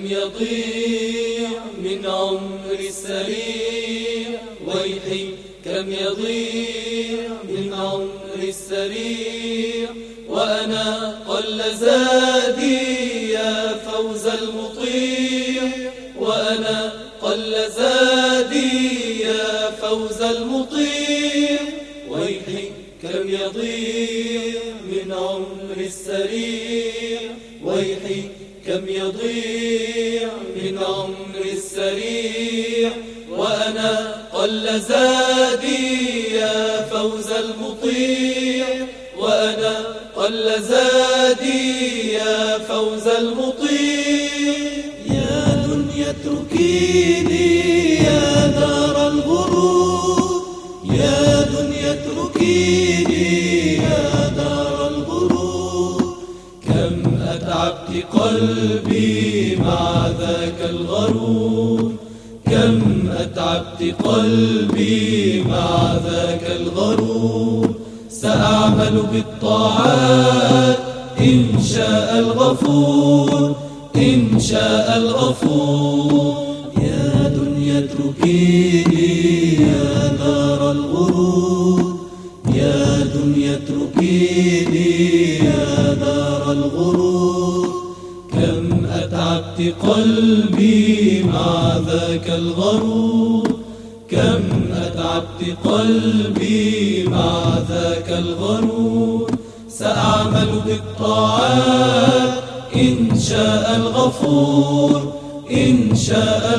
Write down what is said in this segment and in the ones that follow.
يضيع من عمري السريع، ويحي كم يضيع من عمري السريع، وأنا قل زادي يا فوز المطيع، وأنا قل زادي يا فوز المطيع، ويحي كم يضيع من عمري السريع، ويحي كم يضيع من عمري السريع، وأنا قل زادي يا فوز المطيع، وأنا قل زادي يا فوز المطيع. يا دنيا اتركيني يا دار الغرور، يا دنيا اتركيني يا دار الغرور، كم أتعبت قلبي مع ذاك الغرور، كم أتعبت قلبي مع ذاك الغرور، سأعمل بالطاعات إن شاء الغفور، إن شاء الغفور. يا دنيا اتركيني يا دار الغرور، يا دنيا اتركيني يا دار الغرور، كم أتعبت قلبي مع ذاك الغرور، كم أتعبت قلبي مع ذاك الغرور، سأعمل بالطاعات إن شاء الغفور، إن شاء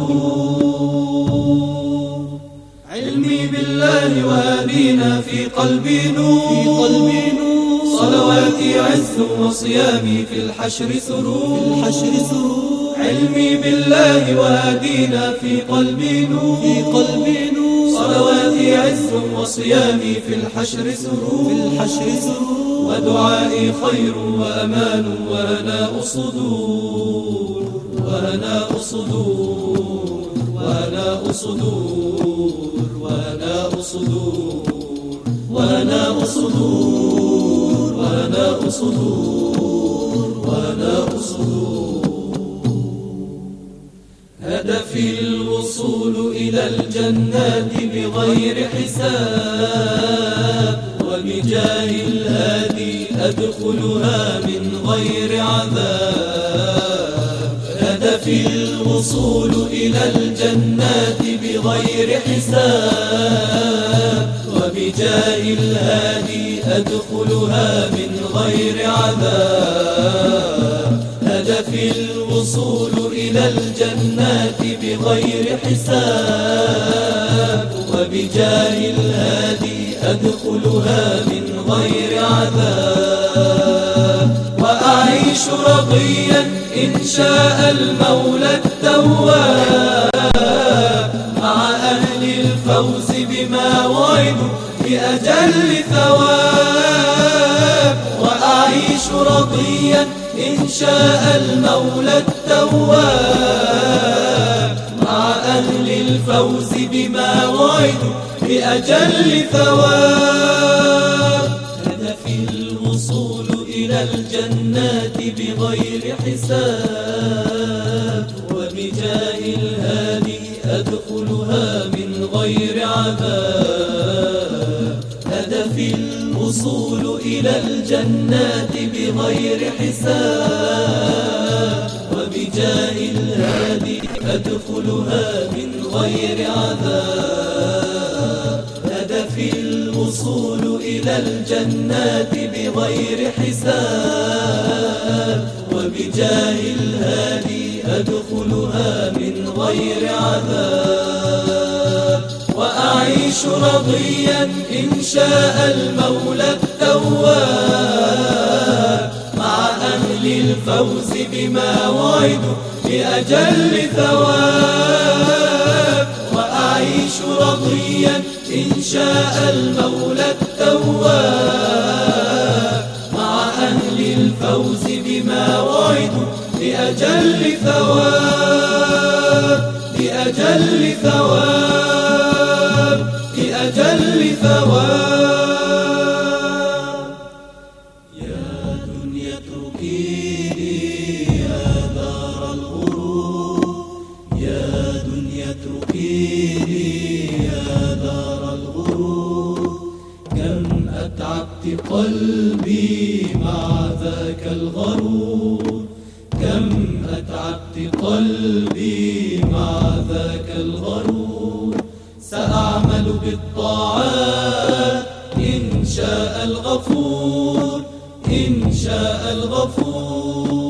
الغفور. علمي بالله وهدينا في قلبي نور، صلواتي عز وصيامي في الحشر سرور، علمي بالله وهدينا في قلبي نور، صلواتي عز وصيامي في الحشر سرور، ودعائي خير وأمان وهناء صدور، وهناء صدور، وهناء صدور، وهناء صدور، وهناء صدور، وهناء صدور، وهناء صدور. هدفي الوصول إلى الجنات بغير حساب، وبجاه الهادي أدخلها من غير عذاب، هدفي الوصول إلى الجنات بغير حساب، وبجاه الهادي أدخلها من غير عذاب، هدفي الوصول إلى الجنات بغير حساب، وبجاه الهادي أدخلها من غير عذاب، وأعيش رضيا إن شاء المولى التواب، مع أهل الفوز بما وعدوا بأجل ثواب، وأعيش رضيا إن شاء المولى التواب، مع أهل الفوز بما وعدوا بأجل ثواب، هدفي الوصول إلى الجنات بغير حساب، وبجاه الهادي أدخلها من غير عذاب، هدفي الوصول إلى الجنات بغير حساب، وبجاه الهادي أدخلها من غير عذاب، هدفي الوصول إلى الجنات بغير حساب، وبجاه الهادي أدخلها من غير عذاب، وأعيش رضيا إن شاء المولى التواب، مع أهل الفوز بما وعدوا بأجل ثواب، وأعيش رضيا إن شاء المولى التواب، مع أهل الفوز بما وعدوا بأجل ثواب، بأجل ثواب، بأجل ثواب. يا دنيا اتركيني يا دار الغرور، يا دار الغرور. كم أتعبت قلبي مع ذاك الغرور، كم أتعبت قلبي مع ذاك الغرور. سأعمل بالطاعات إن شاء الغفور، إن شاء الغفور.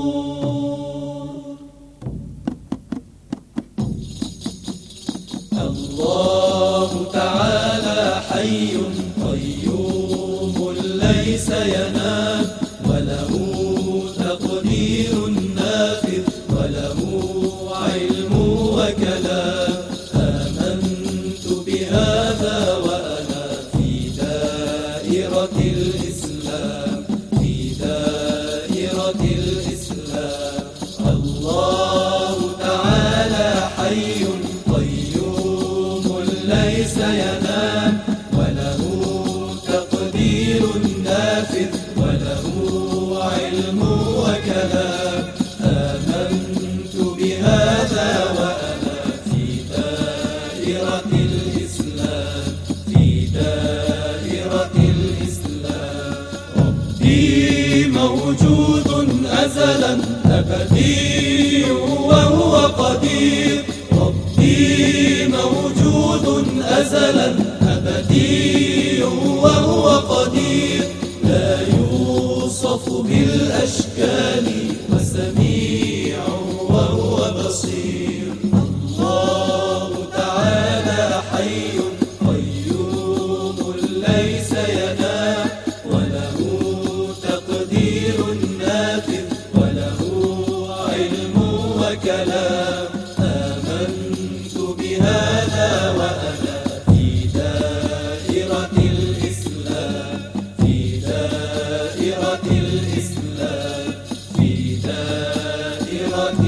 الله تعالى حي قيوم ليس ينام، وله تقدير نافذ، وله علم وكلام. آمنت بهذا وأنا في دائرة الإسلام، في دائرة الإسلام. الله تعالى حي قيوم ليس ينام، وله تقدير نافذ، وله علم وكلام. آمنت بهذا وأنا في دائرة الإسلام، في دائرة الإسلام. ربي موجود أزلا أبدي وهو قدير، ربي موجود أزلا أبدي وهو قدير. لا يوصف بالأشكال وسميع وهو بصير. الله تعالى حي قيوم ليس ينام، وله تقدير نافذ، وله علم وكلام. آمنت بهذا وأنا في دائرة الإسلام، في دائرة الإسلام، في دائرة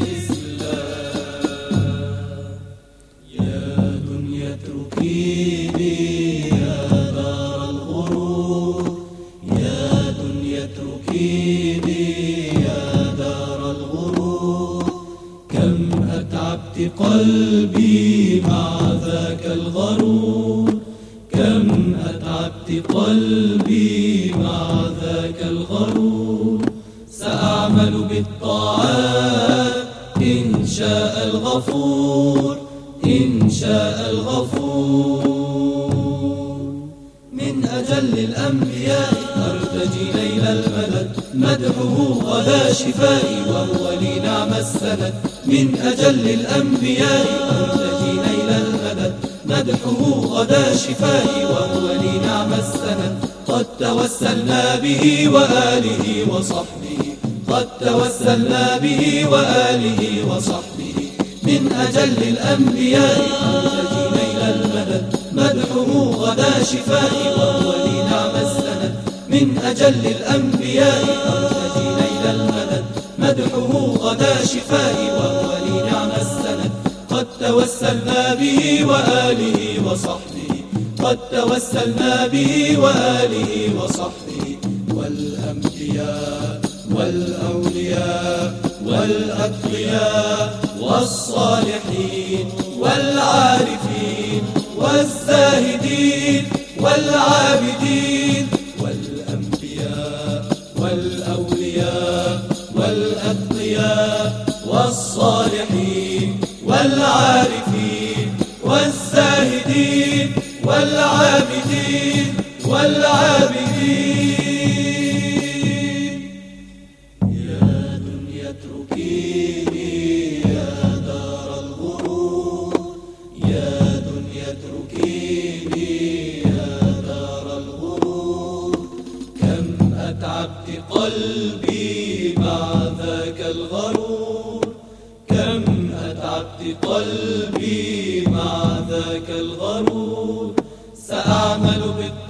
الإسلام. يا دنيا اتركيني يا دار الغرور، يا دنيا اتركيني يا دار الغرور. كم أتعبت قلبي مع ذاك الغرور، كم أتعبت قلبي مع ذاك الغرور. سأعمل بالطاعات إن شاء الغفور، إن شاء الغفور. من أجل الأنبياء أرتجي ليل المدد، مدحه غدا شفائي وهو لي نعم السند. من أجل الأنبياء أرتجي ليل المدد، مدحه غدا شفائي وهو لي نعم السند. قد توسلنا به وآله وصحبه، قد توسلنا به وآله وصحبه. من أجل الأنبياء أرتجي ليل المدد، مدحه غدا شفائي وهو لي نعم السند. من أجل الأنبياء أرتجي ليل المدد، مدحه غدا شفائي وهو لي نعم السند. قد توسلنا به وآله وصحبه، قد توسلنا به وآله وصحبه. والأنبياء والأولياء والأتقياء والصالحين والعارفين والزاهدين والعابدين. والأنبياء والأولياء والأتقياء والصالحين والعارفين والزاهدين والعابدين والعابدين. يا دنيا اتركيني يا دار الغرور، يا دنيا اتركيني يا دار الغرور. كم أتعبت قلبي مع ذاك الغرور، كم أتعبت قلبي مع ذاك الغرور. سأعمل بالطاعات